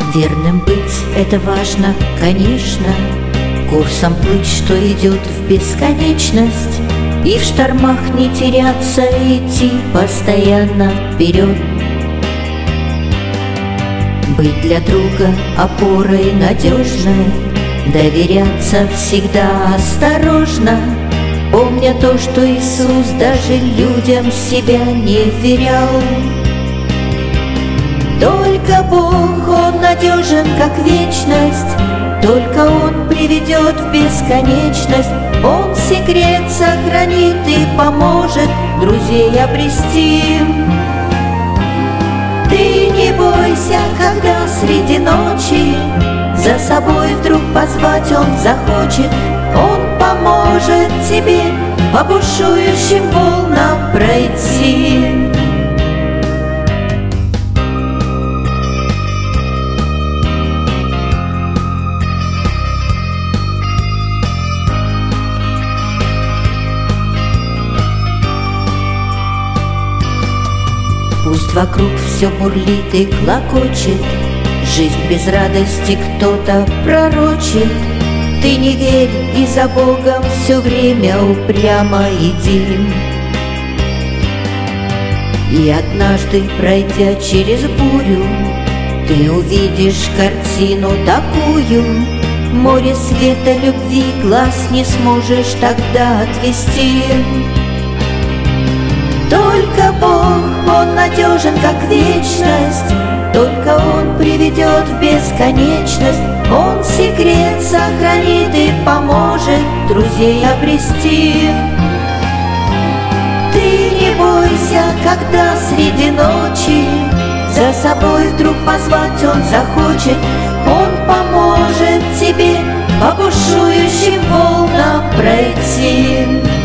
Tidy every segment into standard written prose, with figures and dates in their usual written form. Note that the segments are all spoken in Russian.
Верным быть — это важно, конечно, курсом плыть, что идет в бесконечность, и в штормах не теряться, идти постоянно вперед. Быть для друга опорой надежной, доверяться всегда осторожно, помня то, что Иисус даже людям себя не вверял. Только Бог, Он надежен, как вечность, только Он приведет в бесконечность. Он секрет сохранит и поможет друзей обрести. Ты не бойся, когда среди ночи за собой вдруг позвать Он захочет. Он поможет тебе по бушующим волнам пройти. Пусть вокруг все бурлит и клокочет, жизнь без радости кто-то пророчит. Ты не верь и за Богом все время упрямо иди. И однажды, пройдя через бурю, ты увидишь картину такую. Море света любви глаз не сможешь тогда отвести. Только Бог, Он надежен, как вечность, только Он приведет в бесконечность. Он секрет сохранит и поможет друзей обрести. Ты не бойся, когда среди ночи за собой вдруг позвать Он захочет. Он поможет тебе по бушующим волнам пройти.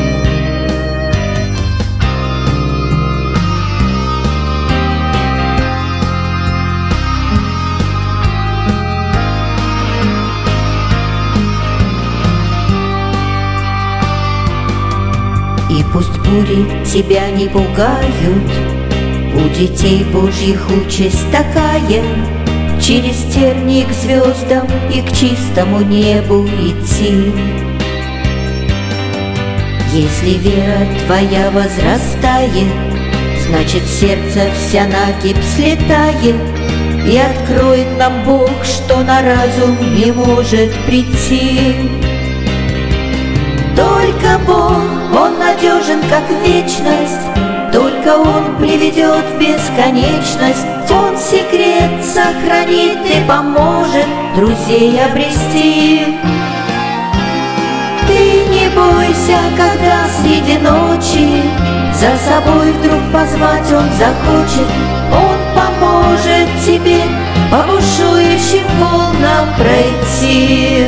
И пусть бури тебя не пугают, у детей Божьих участь такая: через тернии к звездам и к чистому небу идти. Если вера твоя возрастает, значит сердце вся накипь слетает, и откроет нам Бог, что на разум не может прийти. Только Бог, Он надежен, как вечность, только Он приведет в бесконечность. Он секрет сохранит и поможет друзей обрести. Ты не бойся, когда среди ночи за собой вдруг позвать Он захочет. Он поможет тебе по бушующим волнам пройти.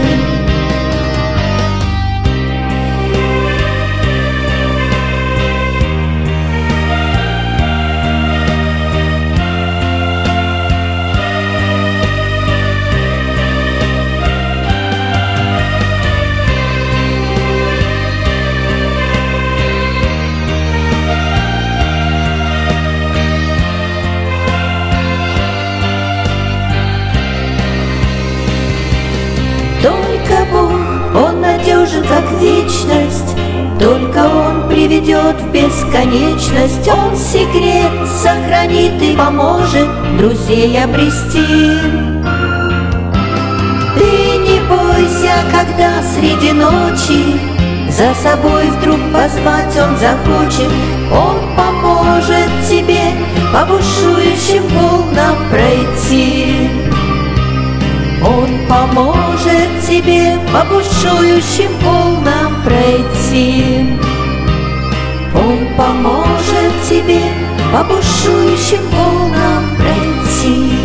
Только Бог, Он надежен, как вечность, только Он приведет в бесконечность. Он секрет сохранит и поможет друзей обрести. Ты не бойся, когда среди ночи за собой вдруг позвать Он захочет. Он поможет тебе по бушующим волнам пройти. Он поможет тебе по бушующим волнам пройти. Он поможет тебе по бушующим волнам пройти.